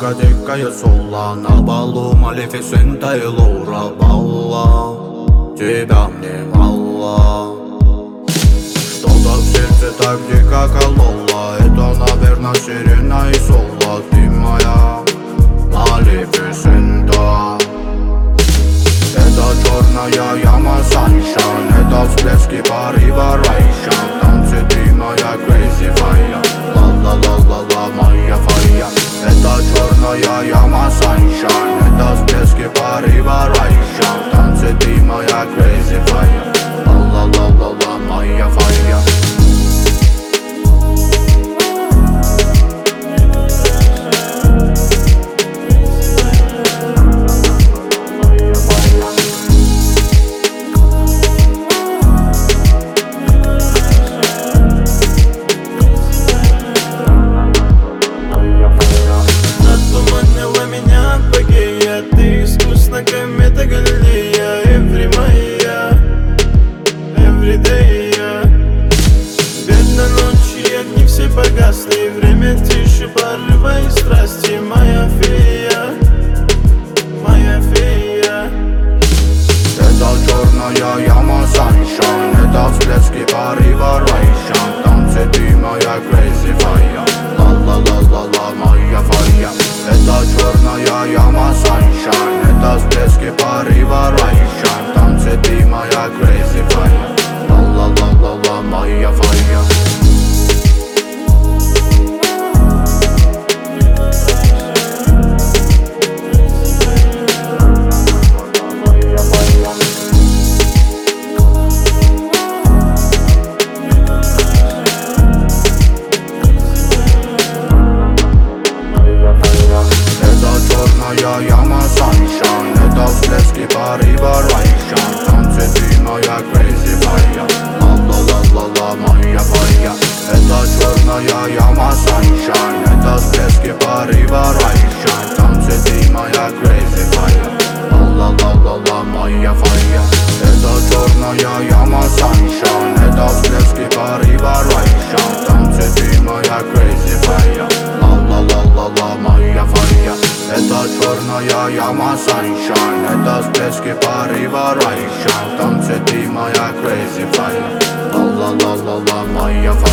девушка дикая Сула, на балу Малефисента и Лаура Балла. Тебя мне мало, что-то в сердце так дико кололо. Это, наверное, сирена и соло. Ты моя Малефисента. Это черная яма Саншайн, это всплески порыва Райшан. Танцы ты моя crazy fire, ла-ла-ла-ла-ла моя фая. Это черная яма Саншайн, это всплески порыва Райшан. Танцы ты моя crazy fire, ла-ла-ла-ла-ла моя фая. Ты искусно комета Галилея. Every моя, everyday я. Бедно ночи, огни все погасли. Время тише, порыва и страсти. Моя фея, моя фея. Это черная яма Саншайн, это всплески порыва Райшан. Танцы ты моя crazy fire, ла-ла-ла-ла-ла моя фая. Это черная яма Саншайн, это всплески порыва Райшан. Танцы ты моя crazy fire, ла-ла-ла-ла-ла моя фая. Черная яма Саншайн, это всплески порыва Райшан. Танцы ты моя crazy fire, ла-ла-ла-ла-ла моя фая. Это черная яма Саншайн, это всплески порыва Райшан. Танцы ты моя crazy fire, ла-ла-ла-ла-ла моя фая. Это черная яма Саншайн, это всплески порыва Райшан. Танцы ты моя crazy fire, ла-ла-ла-ла-ла моя фая. Это черная яма Саншайн, это всплески порыва Райшан. Танцы ты моя crazy fire, ла-ла-ла-ла-ла моя фая.